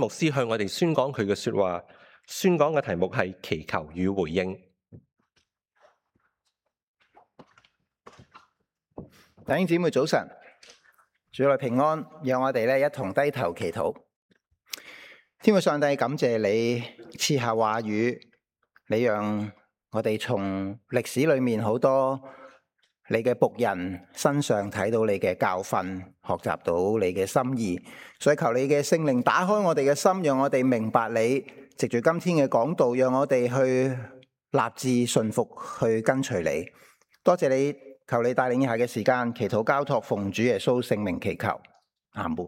師向我哋宣講佢嘅說話，宣講嘅題目係祈求與回應。 弟兄姊妹早晨，主內平安，讓我哋咧一同低頭祈禱。天父上帝，感謝你賜下話語，你讓我哋從歷史裏面好多你嘅僕人身上睇到你嘅教訓，學習到你嘅心意。所以求你嘅聖靈打開我哋嘅心，讓我哋明白你。藉住今天嘅講道，讓我哋去立志順服，去跟隨你。多謝你，求你帶領以下嘅時間，祈禱交託奉主耶穌聖名祈求，阿門。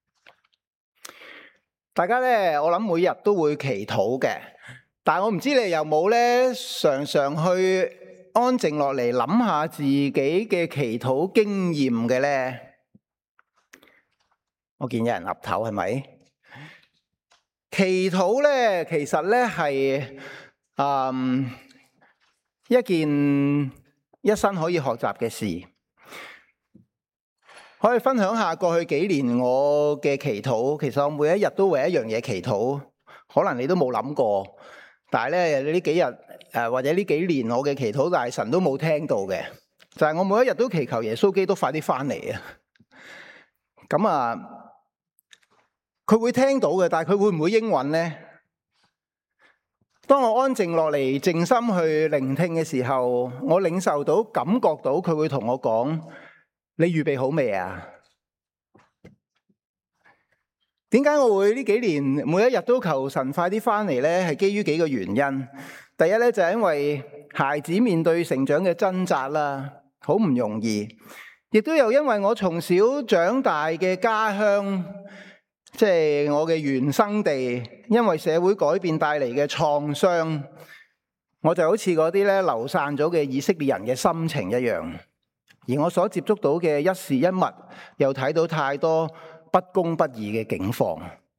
大家呢，我諗每日都會祈禱嘅，但係我唔知你有冇呢，常常去安靜落嚟諗下自己嘅祈禱經驗嘅呢？我見有人岌頭，係咪？祈禱呢，其實呢係一件一生可以學習嘅事。可以分享下過去幾年我嘅祈禱。其實我每一日都為一樣嘢祈禱，可能你都冇諗過。但係咧呢幾日或者呢幾年我嘅祈禱，但係神都冇聽到嘅，就係我每一日都祈求耶穌基督快啲翻嚟啊！咁啊，佢會聽到嘅，但係佢會唔會應允呢？當我安靜落嚟，靜心去聆聽嘅時候，我領受到、感覺到佢會同我講：你預備好未啊？點解我會呢幾年每一日都求神快啲翻嚟呢？係基於幾個原因。第一呢，就係因為孩子面對成長嘅掙扎啦，好唔容易。亦都有因為我從小長大嘅家鄉，即係我嘅原生地，因為社會改變帶嚟嘅創傷，我就好似嗰啲咧流散咗嘅以色列人嘅心情一樣。而我所接觸到嘅一事一物，又睇到太多不公不義嘅境況。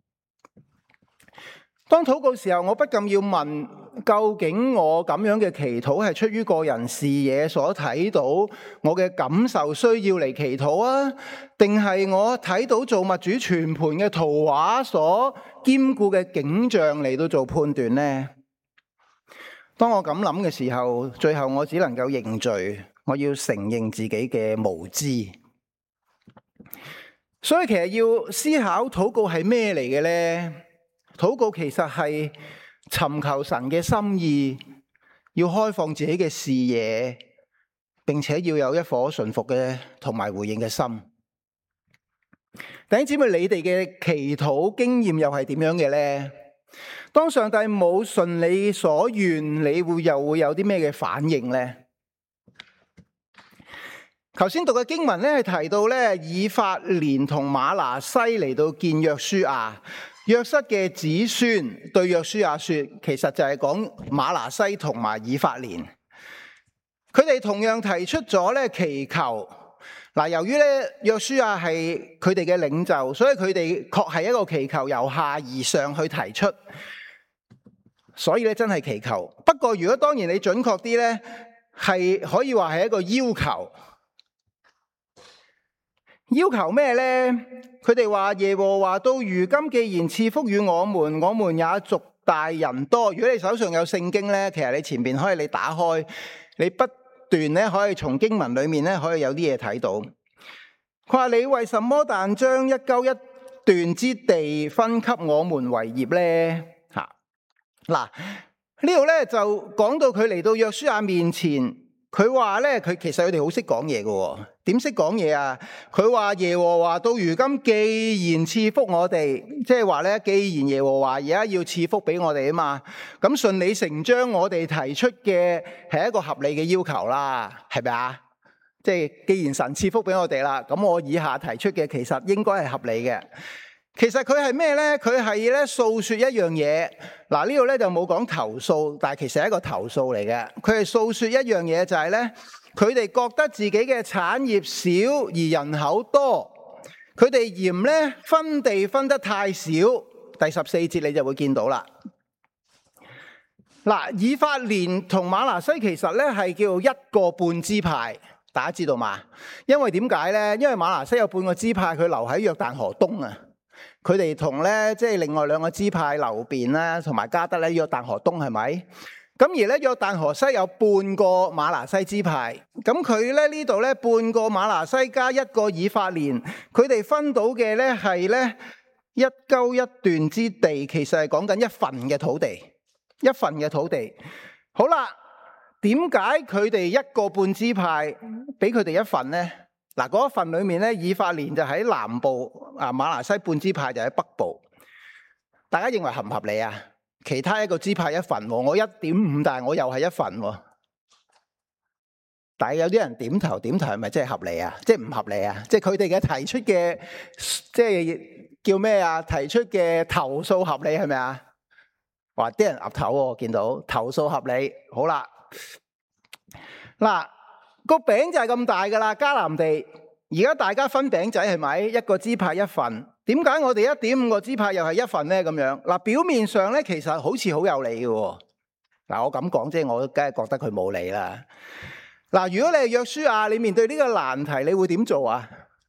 當禱告時候，我不禁要問：究竟我咁樣嘅祈禱係出於個人視野所睇到我嘅感受需要嚟祈禱啊，定係我睇到造物主全盤嘅圖畫所兼顧嘅景象嚟到做判斷呢？當我咁諗嘅時候，最後我只能夠認罪，我要承認自己嘅無知。所以其實要思考禱告係咩嚟嘅呢？禱告其實係尋求神嘅心意，要開放自己嘅視野，並且要有一顆順服嘅同埋回應嘅心。弟兄姊妹，你哋嘅祈禱經驗又係點樣嘅呢？當上帝冇順你所願，你又會有啲咩嘅反應呢？頭先讀嘅經文咧，係提到咧以法蓮同瑪拿西嚟到見約書亞。約瑟嘅子孫對約書亞說，其實就係講瑪拿西同埋以法蓮，佢哋同樣提出咗咧祈求。嗱，由於咧約書亞係佢哋嘅領袖，所以佢哋確係一個祈求由下而上去提出，所以咧真係祈求。不過如果當然你準確啲咧，係可以話係一個要求。要求咩呢？佢哋話耶和華到如今既然賜福於我們也族大人多。如果你手上有聖經呢，其實你前面可以你打開，你不斷咧可以從經文裏面咧可以有啲嘢睇到。佢話你為什麼但將一鳩一段之地分給我們為業呢？嗱，呢度咧就講到佢嚟到約書亞面前。佢話咧，其實佢哋好識講嘢嘅。點識講嘢啊？佢話耶和華到如今既然賜福我哋，即係話咧，既然耶和華而家要賜福俾我哋啊嘛，咁順理成章我哋提出嘅係一個合理嘅要求啦，係咪啊？即係既然神賜福俾我哋啦，咁我以下提出嘅其實應該係合理嘅。其實佢係咩呢？佢係咧訴說一樣嘢。嗱，呢度咧就冇講投訴，但係其實係一個投訴嚟嘅。佢係訴說一樣嘢，就係咧，佢哋覺得自己嘅產業少而人口多，佢哋嫌咧分地分得太少。第14節你就會見到啦。嗱，以法蓮同瑪拿西其實咧係叫一個半支派，大家知道嘛？因為點解咧？因為瑪拿西有半個支派佢留喺約旦河東啊。 佢哋同咧即係另外兩個支派流便啦，同埋迦得咧約旦河東係咪？咁而咧約旦河西有半個瑪拿西支派，咁佢咧呢度咧半個瑪拿西加一個以法蓮，佢哋分到嘅咧係咧一溝一段之地，其實係講緊一份嘅土地，一份嘅土地。好啦，點解佢哋一個半支派俾佢哋一份呢？嗱，嗰一份裏面咧，以法蓮就喺南部，啊瑪拿西半支派就喺北部。大家認為合唔合理啊？其他一個支派一份，我 1.5， 但係我又係一份。但係有啲人點頭係咪真係合理啊？即係唔合理啊？即係佢哋嘅提出嘅，即係叫咩啊？提出嘅投訴合理係咪啊？話啲人岌頭喎，我見到投訴合理。好啦，嗱，個餅就係咁大噶啦，迦南地。而家大家分餅仔係咪？一個支派一份。點解我哋 1.5 個支派又係一份呢？咁樣嗱，表面上咧其實好似好有理嘅。嗱，我咁講即係我梗係覺得佢冇理啦。嗱，如果你係約書亞，你面對呢個難題，你會點做啊？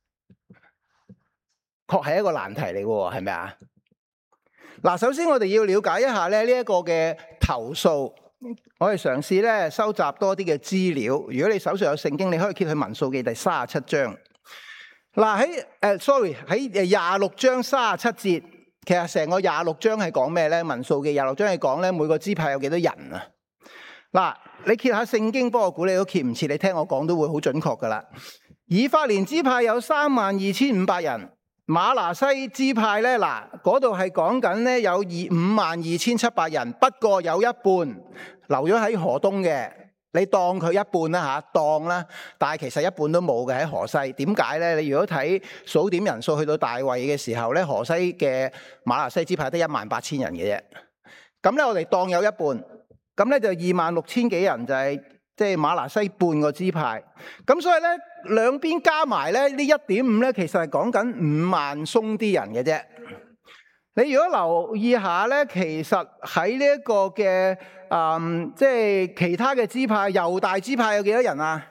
確係一個難題嚟嘅，係咪啊？嗱，首先我哋要了解一下咧呢一個嘅投訴。我哋嘗試咧收集多啲嘅資料。如果你手上有聖經，你可以揭去民數記第37章。嗱，喺26章37節，其實成個26章係講咩咧？民數記26章係講咧每個支派有幾多人啊？嗱，你揭下聖經，不過我估你都揭唔切，你聽我講都會好準確噶啦。以法蓮支派有32,500人，瑪拿西支派咧，嗱嗰度係講緊咧有52,700人，不過有一半留咗喺河東嘅。你當佢一半啦嚇，當啦，但係其實一半都冇嘅喺河西。點解咧？你如果睇數點人數去到大衛嘅時候咧，河西嘅瑪拿西支派得18,000人嘅啫。咁咧我哋當有一半，咁咧就26,000幾人就係即係瑪拿西半個支派。咁所以咧兩邊加埋咧呢 1.5 咧，其實係講緊5萬鬆啲人嘅啫。你如果留意下咧，其實喺呢一個嘅即係其他嘅支派，猶大支派有幾多人啊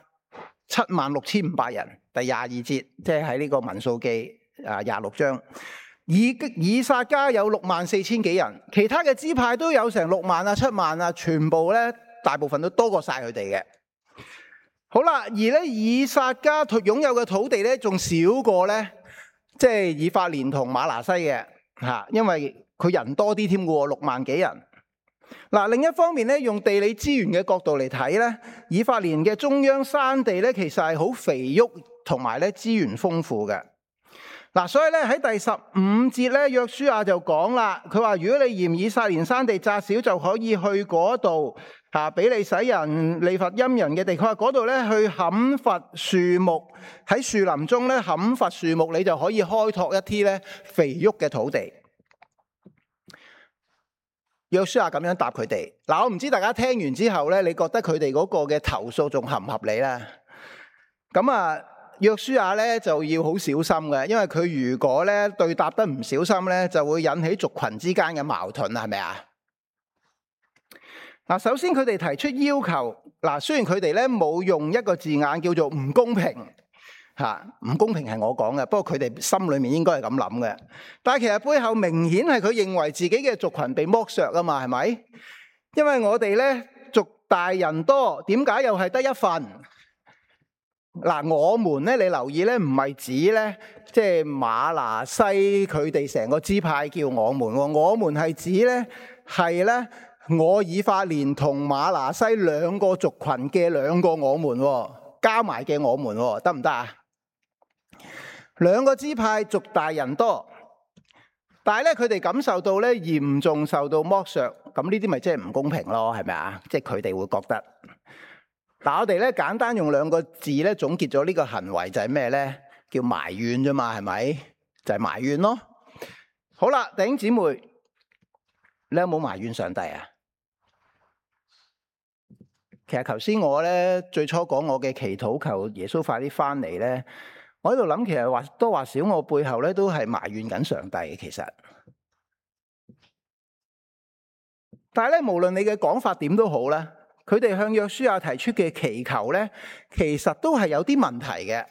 ？76,500人。第22節，即係喺呢個民數記26章。以撒迦有64,000幾人，其他嘅支派都有成6萬啊、7萬啊，全部咧大部分都多過晒佢哋嘅。好啦，而咧以撒迦擁有嘅土地咧，仲少過咧，即係以法蓮同瑪拿西嘅。因為佢人多啲添嘅喎，6萬幾人。嗱，另一方面咧，用地理資源嘅角度嚟睇咧，以法蓮嘅中央山地咧，其實係好肥沃同埋咧資源豐富嘅。嗱，所以咧喺第15節咧，約書亞就講啦，佢話如果你嫌以法蓮山地窄小，就可以去嗰度比利洗人、利乏音人嘅地。佢話嗰度咧去砍伐樹木，喺樹林中咧砍伐樹木，你就可以開拓一啲咧肥沃嘅土地。約書亞咁樣答佢哋。嗱，我唔知大家聽完之後咧，你覺得佢哋嗰個嘅投訴仲合唔合理啦？咁啊，約書亞咧就要好小心嘅，因為佢如果咧對答得唔小心咧，就會引起族群之間嘅矛盾，係咪啊？嗱，首先佢哋提出要求，嗱，雖然佢哋咧冇用一個字眼叫做唔公平。唔公平係我講嘅，不過佢哋心裏面應該係咁諗嘅。但係其實背後明顯係佢認為自己嘅族群被剝削啊嘛，係咪？因為我哋咧族大人多，點解又係得一份？嗱，我們咧，你留意咧，唔係指咧，即係瑪拿西佢哋成個支派叫我們喎，我們係指咧係咧我以法蓮同瑪拿西兩個族群嘅兩個我們喎，加埋嘅我們喎，得唔得啊？兩個支派族大人多，但係咧佢哋感受到咧嚴重受到剝削，咁呢啲咪即係唔公平咯，係咪啊？即係佢哋會覺得。嗱，我哋咧簡單用兩個字咧總結咗呢個行為就係咩咧？叫埋怨啫嘛，係咪？就係埋怨咯。好啦，弟兄姊妹，你有冇埋怨上帝啊？其實頭先我咧最初講我嘅祈禱求耶穌快啲翻嚟咧。我喺度諗，其實或多或少，我背後咧都係埋怨緊上帝嘅。其實，但係咧，無論你嘅講法點都好啦，佢哋向約書亞提出嘅祈求咧，其實都係有啲問題嘅。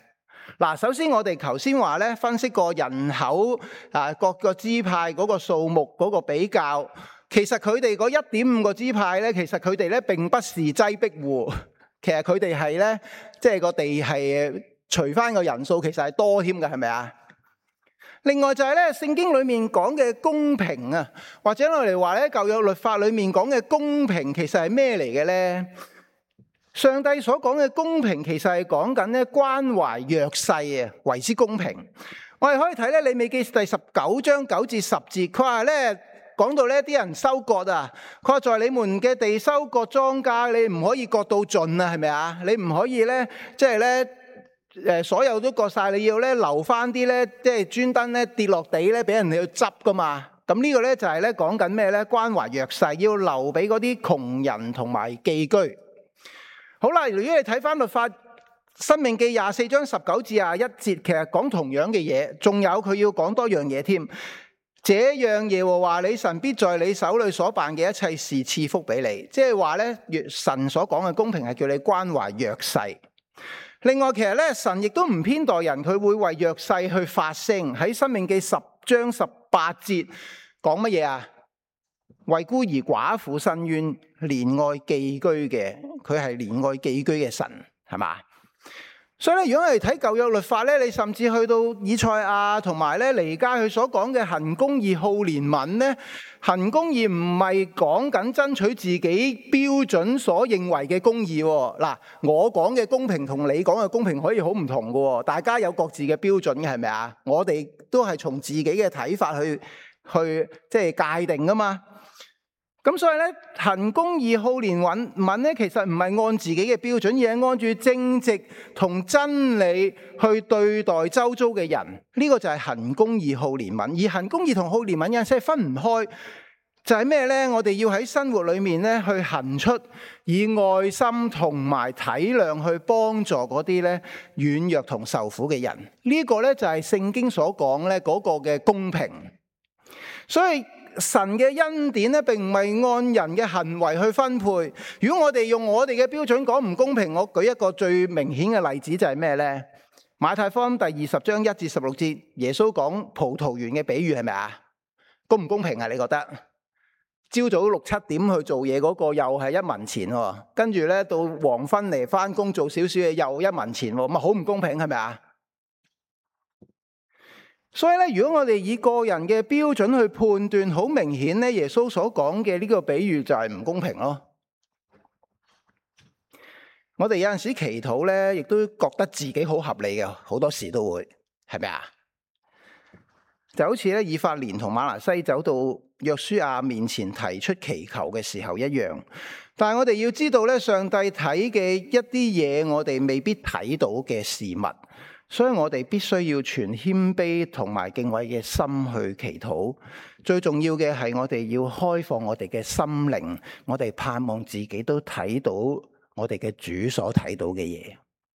嗱，首先我哋頭先話咧，分析過人口各個支派嗰個數目嗰個比較，其實佢哋嗰 1.5 個支派咧，其實佢哋咧並不是擠迫戶，其實佢哋係咧，即係個地係除翻個人數，其實係多添嘅，係咪啊？另外就係咧，聖經裏面講嘅公平啊，或者我哋話咧舊約律法裏面講嘅公平，其實係咩嚟嘅咧？上帝所講嘅公平，其實係講緊咧關懷弱勢啊，為之公平。我哋可以睇咧利未記第19章9至10節，佢話咧講到呢啲人收割啊，佢話在你們嘅地收割莊稼，你唔可以割到盡啊，係咪啊？你唔可以咧，即係咧所有都割晒，你要咧留翻啲咧，即係專登咧跌落地咧俾人哋去執噶嘛。咁呢個咧就係咧講緊咩咧？關懷弱勢，要留俾嗰啲窮人同埋寄居。好啦，如果你睇翻律法，申命記24章19至21節，其實講同樣嘅嘢，仲有佢要講多樣嘢添。這樣耶和華你神必在你手裏所辦嘅一切事賜福俾你，即係話咧，神所講嘅公平係叫你關懷弱勢。另外，其實咧神亦都唔偏待人，佢會為弱勢去發聲。喺申命記10章18節講乜嘢啊？為孤兒寡婦伸冤，憐愛寄居嘅，佢係憐愛寄居嘅神，係嘛？所以咧，如果我哋睇舊約律法咧，你甚至去到以賽亞同埋咧彌迦佢所講嘅行公義、好憐憫咧，行公義唔係講緊爭取自己標準所認為嘅公義。嗱，我講嘅公平同你講嘅公平可以好唔同嘅，大家有各自嘅標準嘅，係咪啊？我哋都係從自己嘅睇法去即係界定噶嘛。咁所以咧，行公義、好憐憫咧，其實唔係按自己嘅標準，而係按住正直同真理去對待周遭嘅人。呢個就係行公義、好憐憫。而行公義同好憐憫有陣時係分唔開，就係咩咧？我哋要喺生活裏面咧去行出，以愛心同埋體諒去幫助嗰啲咧軟弱同受苦嘅人。呢個咧就係聖經所講咧嗰個嘅公平。所以神嘅恩典咧，並唔係按人嘅行為去分配。如果我哋用我哋嘅標準講唔公平，我舉一個最明顯嘅例子就係咩呢？馬太福音第20章1至16節，耶穌講葡萄園嘅比喻，係咪啊？公唔公平啊？你覺得？朝早6、7點去做嘢嗰個又係1文錢喎，跟住咧到黃昏嚟翻工做少少嘢又1文錢喎，咁啊好唔公平，係咪啊？所以咧，如果我哋以個人嘅標準去判斷，好明顯咧，耶穌所講嘅呢個比喻就係唔公平咯。我哋有陣時祈禱咧，亦都覺得自己好合理嘅，好多時都會，係咪啊？就好似咧，以法蓮同瑪拿西走到約書亞面前提出祈求嘅時候一樣。但係我哋要知道咧，上帝睇嘅一啲嘢，我哋未必睇到嘅事物。所以我哋必須要存謙卑同埋敬畏嘅心去祈禱。最重要嘅係我哋要開放我哋嘅心靈，我哋盼望自己都睇到我哋嘅主所睇到嘅嘢。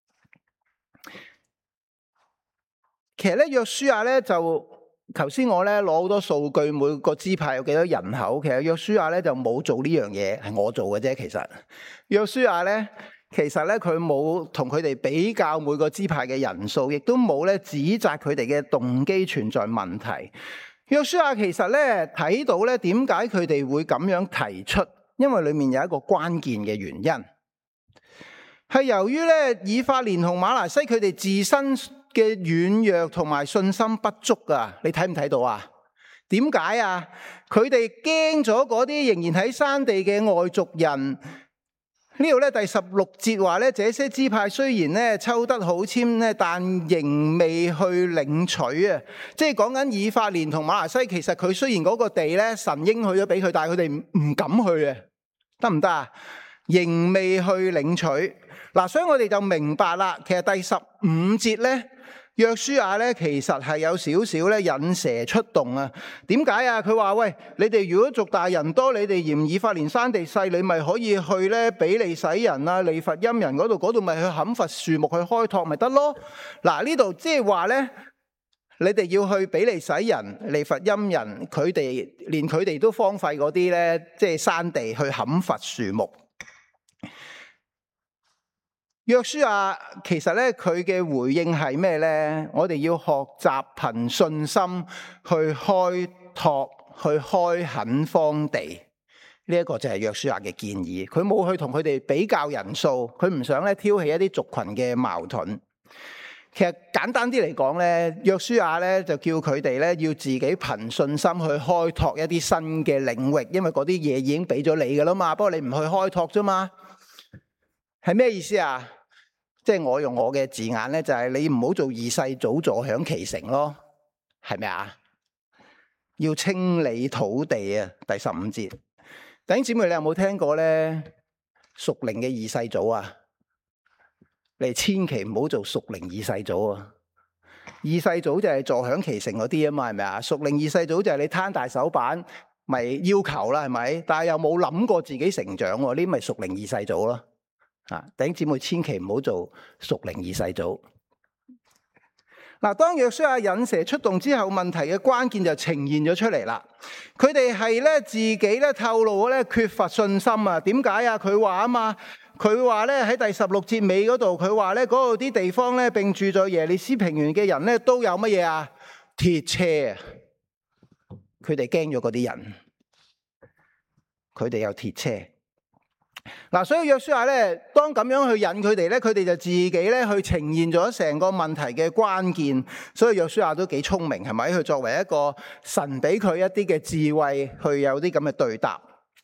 其實咧，約書亞咧就頭先我咧攞好多數據，每個支派有幾多人口。其實約書亞咧就冇做呢樣嘢，係我做嘅啫。其實約書亞咧。其實咧，佢冇同佢哋比較每個支派嘅人數，亦都冇咧指責佢哋嘅動機存在問題。約書亞其實咧睇到咧點解佢哋會咁樣提出，因為裡面有一個關鍵嘅原因，係由於咧以法蓮同瑪拿西佢哋自身嘅軟弱同埋信心不足啊！你睇唔睇到啊？點解啊？佢哋驚咗嗰啲仍然喺山地嘅外族人。呢度咧第16節話咧，這些支派雖然咧抽得好籤咧，但仍未去領取啊！即係講緊以法蓮同瑪拿西，其實佢雖然嗰個地咧神應許咗俾佢，但係佢哋唔敢去啊，得唔得啊？仍未去領取嗱，所以我哋就明白啦。其實第15節咧，約書亞咧其實係有少少咧引蛇出洞啊。點解啊？佢話喂，你哋如果族大人多，你哋嫌以法蓮山地細，你咪可以去咧比利洗人啊、利乏音人嗰度咪去砍伐樹木去開拓咪得咯。嗱，呢度即係話咧，你哋要去比利洗人、利乏音人，佢哋連佢哋都荒廢嗰啲咧，即係山地去砍伐樹木。 約書亞其實咧，佢嘅回應係咩咧？我哋要學習憑信心去開拓、去開墾荒地。呢一個就係約書亞嘅建議。佢冇去同佢哋比較人數，佢唔想咧挑起一啲族群嘅矛盾。其實簡單啲嚟講咧，約書亞咧就叫佢哋咧要自己憑信心去開拓一啲新嘅領域，因為嗰啲嘢已經俾咗你噶啦嘛，不過你唔去開拓啫嘛。係咩意思啊？即係我用我嘅字眼咧，就係你唔好做二世祖坐享其成咯，係咪啊？要清理土地啊！第15節，弟兄姊妹，你有冇聽過咧？屬靈嘅二世祖啊，你千祈唔好做屬靈二世祖啊！二世祖就係坐享其成嗰啲啊嘛，係咪啊？屬靈二世祖就係你攤大手板，咪要求啦，係咪？但係又冇諗過自己成長，呢啲咪屬靈二世祖咯。弟兄姊妹，千祈唔好做屬靈二世祖。嗱，當約書亞引蛇出洞之後，問題嘅關鍵就呈現咗出嚟啦。佢哋係咧自己咧透露咧缺乏信心啊？點解啊？佢話啊嘛，佢話咧喺第16節尾嗰度，佢話咧嗰度啲地方咧，並住在耶利斯平原嘅人咧，都有乜嘢啊？鐵車啊！佢哋驚咗嗰啲人，佢哋有鐵車。嗱，所以約書亞咧，當咁樣去引佢哋咧，佢哋就自己咧去呈現咗成個問題嘅關鍵。所以約書亞都幾聰明，係咪？佢作為一個神俾佢一啲嘅智慧，去有啲咁嘅對答。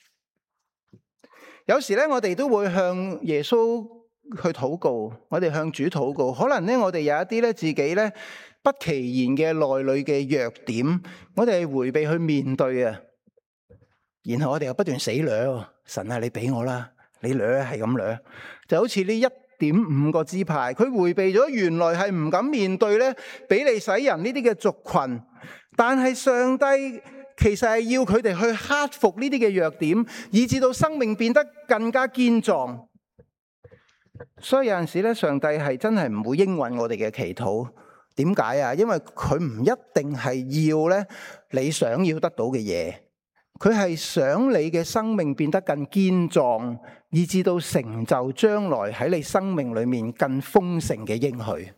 有時咧，我哋都會向耶穌去禱告，我哋向主禱告。可能咧，我哋有一啲咧自己咧不其然嘅內裏嘅弱點，我哋係回避去面對啊。然後我哋又不斷死掠，神啊，你俾我啦，你掠係咁掠，就好似呢1.5個支派，佢回避咗，原來係唔敢面對咧比利洗人呢啲嘅族群，但係上帝其實係要佢哋去克服呢啲嘅弱點，以至到生命變得更加堅壯。所以有陣時咧，上帝係真係唔會應允我哋嘅祈禱。點解啊？因為佢唔一定係要咧你想要得到嘅嘢。佢係想你嘅生命變得更堅壯，以至到成就將來喺你生命裏面更豐盛嘅應許。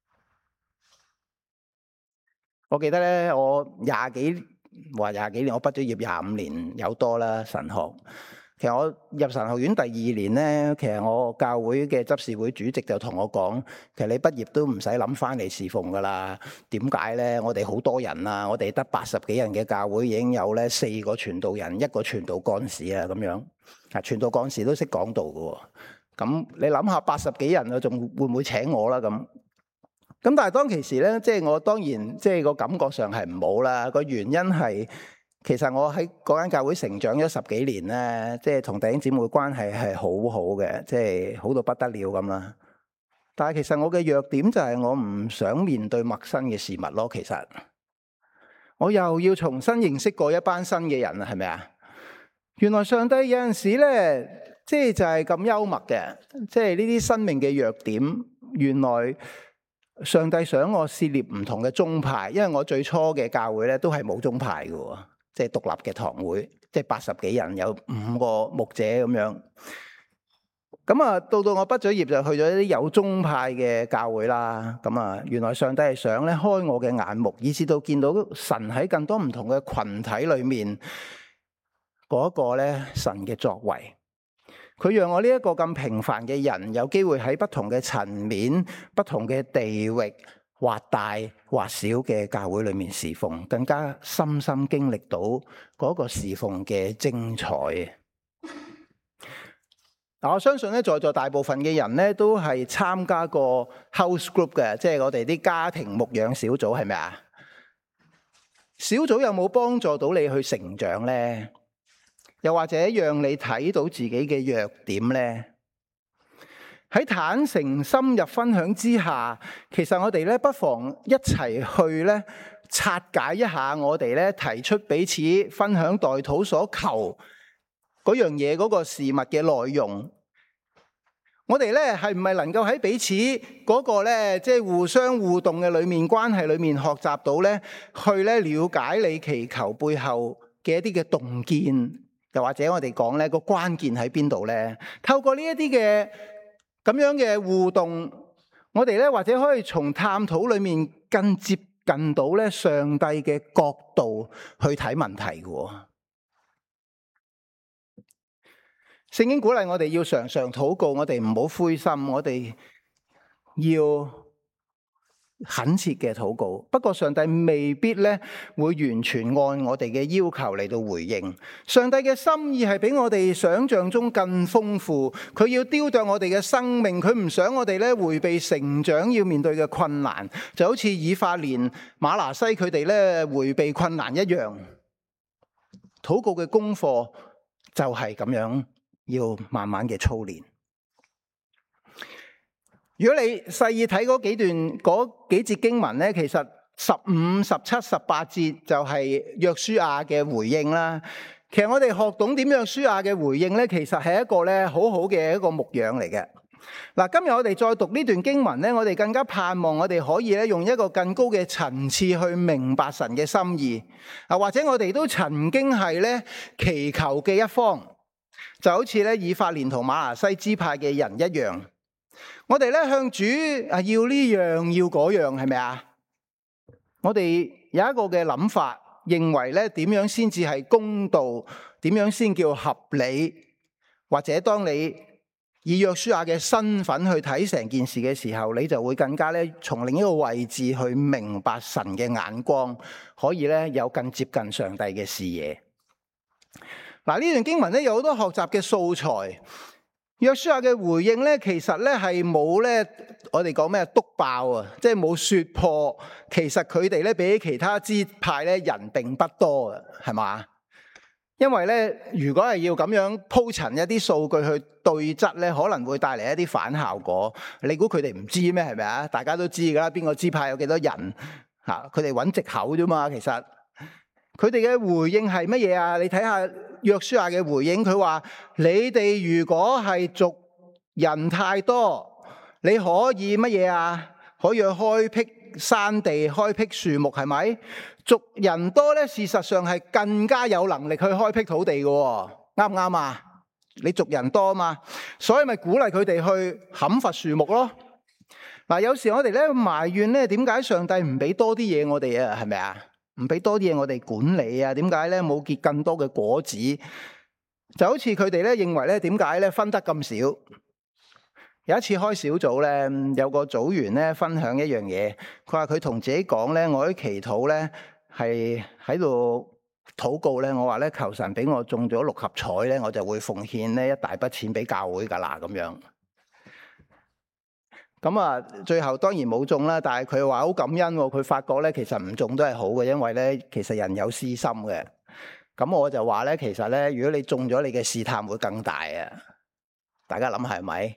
我記得咧，我廿幾年，我畢咗業25年有多啦，神學。其實我入神學院第2年咧，其實我教會嘅執事會主席就同我講，其實你畢業都唔使諗翻嚟侍奉噶啦。點解咧？我哋好多人啊，我哋得80幾人嘅教會已經有咧4個傳道人，1個傳道幹事啊咁樣。傳道幹事都識講道噶。咁你諗下80幾人啊，仲會唔會請我啦？咁但係當其時咧，即係我當然即係個感覺上係唔好啦。個原因係，其實我喺嗰間教會成長咗10幾年咧，即係同弟兄姊妹關係係好好嘅，即係好到不得了咁啦。但係其實我嘅弱點就係我唔想面對陌生嘅事物咯。其實我又要重新認識過一班新嘅人啊，係咪啊？原來上帝有陣時咧，即係就係咁幽默嘅，即係呢啲生命嘅弱點。原來上帝想我涉獵唔同嘅宗派，因為我最初嘅教會咧都係冇宗派嘅。即係獨立嘅堂會，即係80幾人，有5個牧者咁樣。咁啊，到我畢咗業就去咗一啲有宗派嘅教會啦。咁啊，原來上帝係想咧開我嘅眼目，以至到見到神喺更多唔同嘅群體裏面嗰個咧神嘅作為。佢讓我呢一個咁平凡嘅人，有機會喺不同嘅層面、不同嘅地域，或大或小嘅教會裏面侍奉，更加深深經歷到嗰個侍奉嘅精彩。我相信咧，在座大部分嘅人咧都係參加過 house group 嘅，即係我哋啲家庭牧養小組，係咪啊？小組有冇幫助到你去成長咧？又或者讓你睇到自己嘅弱點咧？喺坦誠深入分享之下，其實我哋咧不妨一齊去咧拆解一下我哋咧提出彼此分享代禱所求嗰樣嘢嗰個事物嘅內容。我哋咧係唔係能夠喺彼此嗰個咧即係互相互動嘅裏面關係裏面學習到咧去咧了解你祈求背後嘅一啲嘅洞見，又或者我哋講咧個關鍵喺邊度咧？透過呢一啲嘅咁樣嘅互動，我哋咧或者可以從探討裏面更接近到咧上帝嘅角度去睇問題嘅。聖經鼓勵我哋要常常禱告，我哋唔好灰心，我哋要懇切嘅禱告。不過上帝未必咧會完全按我哋嘅要求嚟到回應。上帝嘅心意係比我哋想象中更豐富，佢要雕琢我哋嘅生命，佢唔想我哋咧回避成長要面對嘅困難，就好似以法蓮、瑪拿西佢哋咧回避困難一樣。禱告嘅功課就係咁樣，要慢慢嘅操練。如果你細意睇嗰幾節經文咧，其實15、17、18節就係約書亞嘅回應啦。其實我哋學懂點約書亞嘅回應咧，其實係一個咧好好嘅一個牧養嚟嘅。嗱，今日我哋再讀呢段經文咧，我哋更加盼望我哋可以咧用一個更高嘅層次去明白神嘅心意。或者我哋都曾經係咧祈求嘅一方。就好似咧以法蓮同瑪拿西支派嘅人一樣，我哋咧向主要呢樣要嗰樣，係咪啊？我哋有一個嘅諗法，認為咧點樣先至係公道，點樣先叫合理，或者當你以約書亞嘅身份去睇成件事嘅時候，你就會更加咧從另一個位置去明白神嘅眼光，可以咧有更接近上帝嘅視野。嗱，呢段經文咧有好多學習嘅素材。約書亞嘅回應咧，其實咧係冇咧我哋講咩篤爆啊，即係冇說破。其實佢哋咧比起其他支派咧人並不多嘅，係嘛？因為咧如果係要咁樣鋪陳一啲數據去對質咧，可能會帶嚟一啲反效果。你估佢哋唔知咩？係咪啊？大家都知噶啦，邊個支派有幾多人吓？佢哋揾藉口啫嘛。其實佢哋嘅回應係乜嘢啊？你睇下。約書亞嘅回應，佢話：你哋如果係族人太多，你可以乜嘢啊？可以去開闢山地、開闢樹木，係咪？族人多咧，事實上係更加有能力去開闢土地嘅，啱唔啱啊？你族人多嘛，所以咪鼓勵佢哋去砍伐樹木咯。嗱，有時我哋咧埋怨咧，點解上帝唔俾多啲嘢我哋啊？係咪啊？唔俾多啲嘢我哋管理啊？點解咧冇結更多嘅果子？就好似佢哋咧認為咧，點解咧分得咁少？有一次開小組咧，有個組員咧分享一樣嘢，佢話佢同自己講咧，我啲祈禱咧係喺度禱告咧，我話咧求神俾我中咗6合彩咧，我就會奉獻咧一大筆錢俾教會噶啦咁樣。咁啊，最後當然冇中啦，但係佢話好感恩喎。佢發覺咧，其實唔中都係好嘅，因為咧其實人有私心嘅。咁我就話咧，其實咧，如果你中咗，你嘅試探會更大啊！大家諗係咪？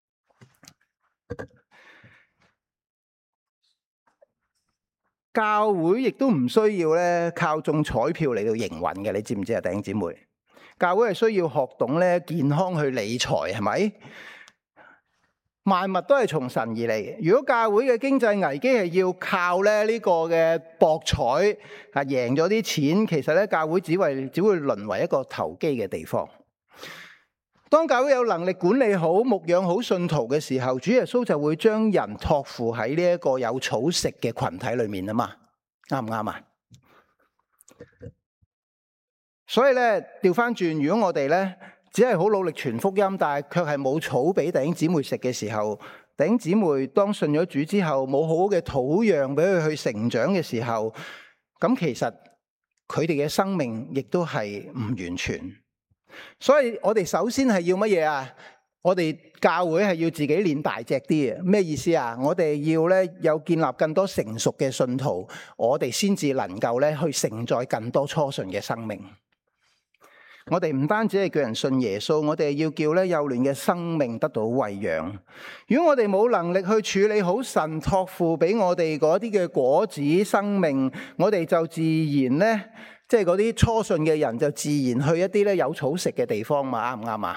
教會亦都唔需要咧靠中彩票嚟到營運嘅，你知唔知啊，弟兄姊妹？教會係需要學懂咧健康去理財，係咪？萬物都係從神而嚟。如果教會嘅經濟危機係要靠咧呢個嘅博彩啊贏咗啲錢，其實咧教會只會淪為一個投機嘅地方。當教會有能力管理好、牧養好信徒嘅時候，主耶穌就會將人託付喺呢一個有草食嘅群體裏面啊嘛，啱唔啱啊？所以咧調翻轉，如果我哋咧只係好努力傳福音，但係卻係冇草俾弟兄姊妹食嘅時候，弟兄姊妹當信咗主之後，冇好好嘅土壤俾佢去成長嘅時候，咁其實佢哋嘅生命亦都係唔完全。所以我哋首先係要乜嘢啊？我哋教會係要自己練大隻啲嘅，咩意思啊？我哋要咧有建立更多成熟嘅信徒，我哋先至能夠咧去承載更多初信嘅生命。我哋唔單止係叫人信耶穌，我哋要叫咧幼嫩嘅生命得到餵養。如果我哋冇能力去處理好神託付俾我哋嗰啲嘅果子生命，我哋就自然咧，即係嗰啲初信嘅人就自然去一啲咧有草食嘅地方嘛，啱唔啱啊？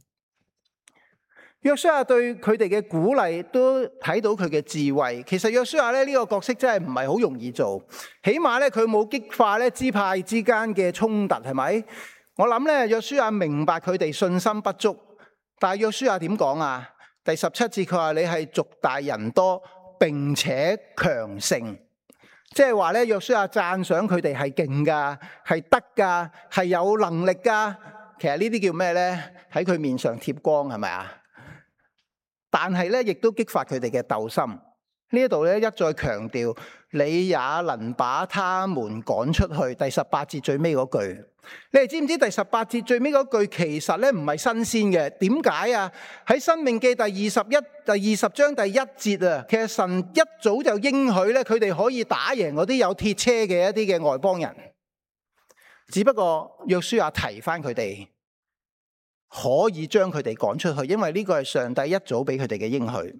約書亞對佢哋嘅鼓勵都睇到佢嘅智慧。其實約書亞咧呢個角色真係唔係好容易做，起碼咧佢冇激化咧支派之間嘅衝突，係咪？我諗咧約書亞明白佢哋信心不足，但係約書亞點講啊？ 第17節佢話你係族大人多，並且強盛，即係話咧約書亞讚賞佢哋係勁噶，係得噶，係有能力噶。其實呢啲叫咩咧？喺佢面上貼光係咪啊？但係咧亦都激發佢哋嘅鬥心。呢一度咧一再強調，你也能把他們趕出去。第18節最尾嗰句，你哋知唔知第18節最尾嗰句其實咧唔係新鮮嘅？點解啊？喺申命記第20章第1節啊，其實神一早就應許咧，佢哋可以打贏嗰啲有鐵車嘅一啲嘅外邦人。只不過約書亞提翻佢哋，可以將佢哋趕出去，因為呢個係上帝一早俾佢哋嘅應許。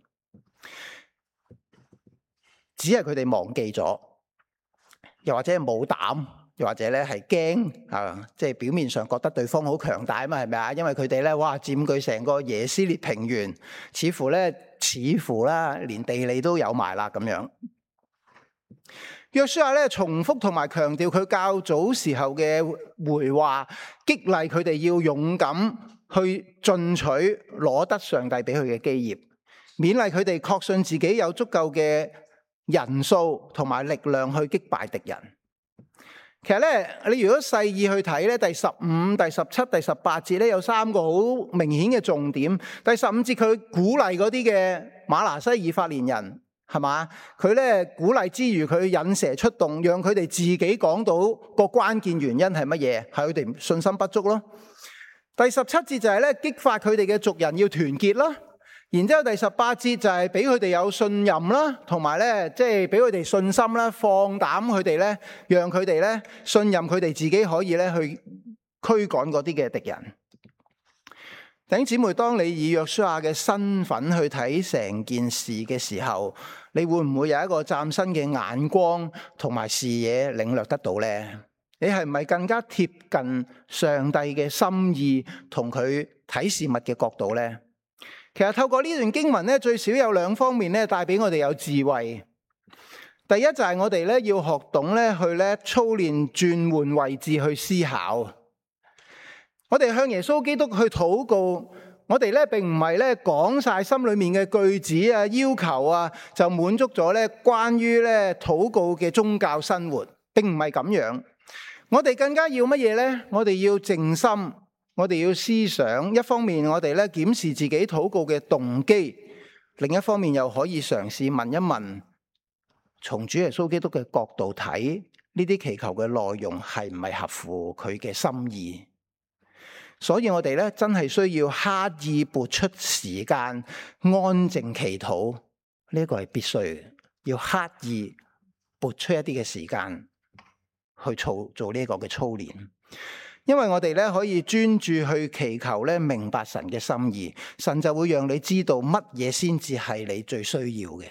只係佢哋忘記咗，又或者係冇膽，又或者咧係驚啊！即係表面上覺得對方好強大啊嘛，係咪啊？因為佢哋咧，哇，佔據成個耶斯列平原，似乎啦，連地理都有埋啦咁樣。約書亞咧重複同埋強調佢較早時候嘅回話，激勵佢哋要勇敢去進取，攞得上帝俾佢嘅基業，勉勵佢哋確信自己有足夠嘅人數同埋力量去擊敗敵人。其實咧，你如果細意去睇咧，第15、第17、第18節咧有3個好明顯嘅重點。第15節佢鼓勵嗰啲嘅瑪拿西以法蓮人，係嘛？佢咧鼓勵之餘，佢引蛇出洞，讓佢哋自己講到個關鍵原因係乜嘢？係佢哋信心不足咯。第17節就係咧激發佢哋嘅族人要團結啦。然之後第18節就係俾佢哋有信任啦，同埋咧即係俾佢哋信心啦，放膽佢哋咧，讓佢哋咧信任佢哋自己可以咧去驅趕嗰啲嘅敵人。弟兄姊妹，當你以約書亞嘅身份去睇成件事嘅時候，你會唔會有一個嶄新嘅眼光同埋視野領略得到咧？你係唔係更加貼近上帝嘅心意同佢睇事物嘅角度咧？其實透過呢段經文咧，最少有2方面咧，帶俾我哋有智慧。第一就係我哋咧要學懂咧去咧操練轉換位置去思考。我哋向耶穌基督去禱告，我哋咧並唔係咧講晒心裏面嘅句子啊、要求啊，就滿足咗咧關於咧禱告嘅宗教生活，並唔係咁樣。我哋更加要乜嘢咧？我哋要靜心。我哋要思想，一方面我哋咧檢視自己禱告嘅動機，另一方面又可以嘗試問一問，從主耶穌基督嘅角度睇，呢啲祈求嘅內容係唔係合乎佢嘅心意？所以我哋咧真係需要刻意撥出時間安靜祈禱，呢個係必須嘅，要刻意撥出一啲嘅時間去做呢個嘅操練。因為我哋咧可以專注去祈求咧，明白神嘅心意，神就會讓你知道乜嘢先至係你最需要嘅。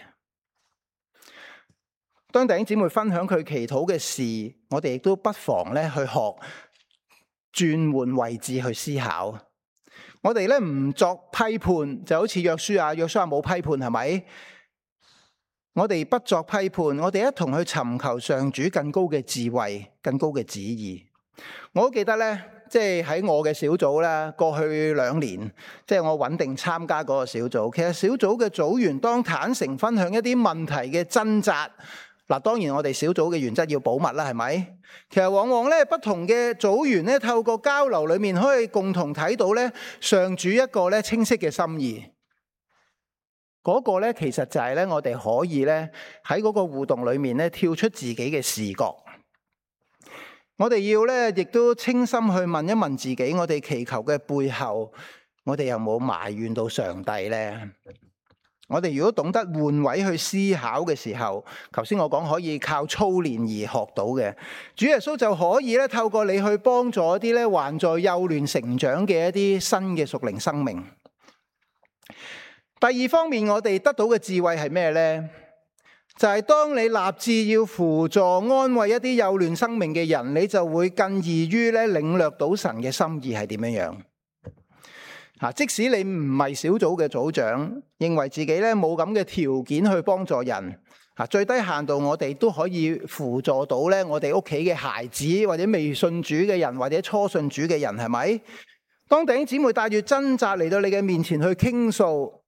當弟兄姊妹分享佢祈禱嘅事，我哋亦都不妨咧去學轉換位置去思考。我哋咧唔作批判，就好似約書亞冇批判，係咪？我哋不作批判，我哋一同去尋求上主更高嘅智慧、更高嘅旨意。我都記得咧，即係喺我嘅小組咧，過去2年，即係我穩定參加嗰個小組。其實小組嘅組員當坦誠分享一啲問題嘅掙扎，嗱，當然我哋小組嘅原則要保密啦，係咪？其實往往咧，不同嘅組員咧，透過交流裏面可以共同睇到咧，上主一個咧清晰嘅心意。嗰個咧，其實就係咧，我哋可以咧喺嗰個互動裏面咧，跳出自己嘅視覺。我哋要咧，亦都清心去問一問自己，我哋祈求嘅背後，我哋有冇埋怨到上帝咧？我哋如果懂得換位去思考嘅時候，頭先我講可以靠操練而學到嘅，主耶穌就可以咧透過你去幫助一啲咧還在幼嫩成長嘅一啲新嘅屬靈生命。第二方面，我哋得到嘅智慧係咩咧？就係當你立志要輔助安慰一啲幼嫩生命嘅人，你就會更易於咧領略到神嘅心意係點樣樣。即使你唔係小組嘅組長，認為自己咧冇咁嘅條件去幫助人，最低限度我哋都可以輔助到咧我哋屋企嘅孩子，或者未信主嘅人，或者初信主嘅人，係咪？當弟兄姊妹帶住掙扎嚟到你嘅面前去傾訴，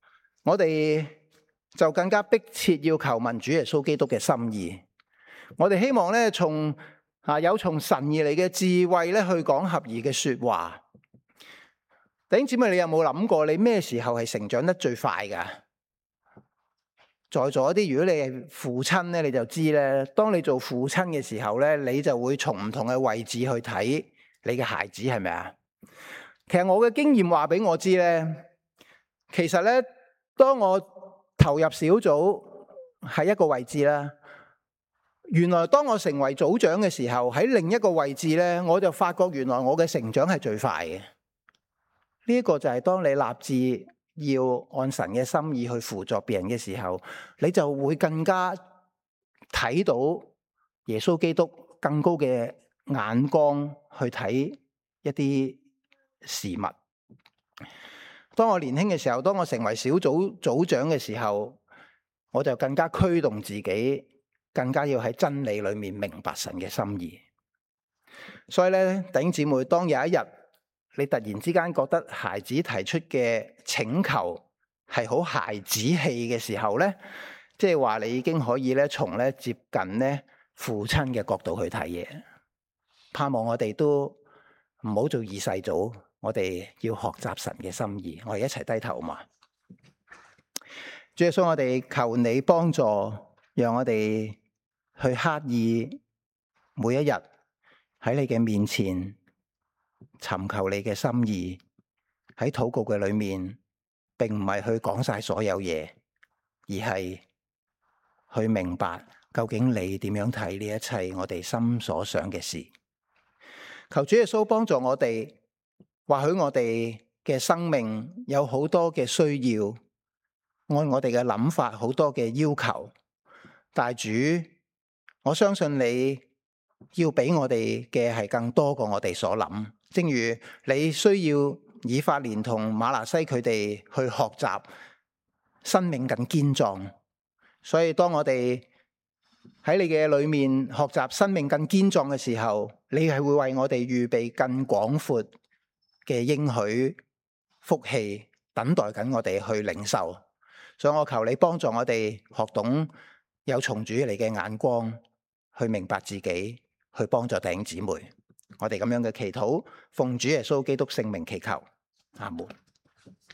我哋就更加迫切要求問主耶穌基督嘅心意。我哋希望咧有從神而嚟嘅智慧咧去講合宜嘅說話。弟兄姊妹，你有冇諗過你咩時候係成長得最快噶？在座一啲，如果你係父親咧，你就知咧，當你做父親嘅時候咧，你就會從唔同嘅位置去睇你嘅孩子，係咪啊？其實我嘅經驗話俾我知咧，其實咧，當我投入小組係一個位置啦，原來當我成為組長嘅時候，喺另一個位置咧，我就發覺原來我嘅成長係最快嘅。呢一個就係當你立志要按神嘅心意去輔助別人嘅時候，你就會更加睇到耶穌基督更高嘅眼光去睇一啲事物。當我年輕嘅時候，當我成為小組組長嘅時候，我就更加驅動自己，更加要喺真理裏面明白神嘅心意。所以咧，弟兄姊妹，當有一日你突然之間覺得孩子提出嘅請求係好孩子氣嘅時候咧，即係話你已經可以咧從咧接近咧父親嘅角度去睇嘢。盼望我哋都唔好做二世祖，我哋要學習神嘅心意。我哋一齊低頭嘛。主耶穌，我哋求你幫助，讓我哋去刻意每一日喺你嘅面前尋求你嘅心意，喺禱告嘅裏面，並唔係去講晒所有嘢，而係去明白究竟你點樣睇呢一切我哋心所想嘅事。求主耶穌幫助我哋，或許我哋嘅生命有好多嘅需要，按我哋嘅諗法好多嘅要求，但係主，我相信你要俾我哋嘅係更多過我哋所諗。正如你需要以法蓮同瑪拿西佢哋去學習生命更堅壯，所以當我哋喺你嘅裏面學習生命更堅壯嘅時候，你係會為我哋預備更廣闊嘅應許福氣，等待緊我哋去領受。所以我求你幫助我哋學懂有從主嚟嘅眼光，去明白自己，去幫助弟兄姊妹。我哋咁樣嘅祈禱，奉主耶穌基督聖名祈求，阿門。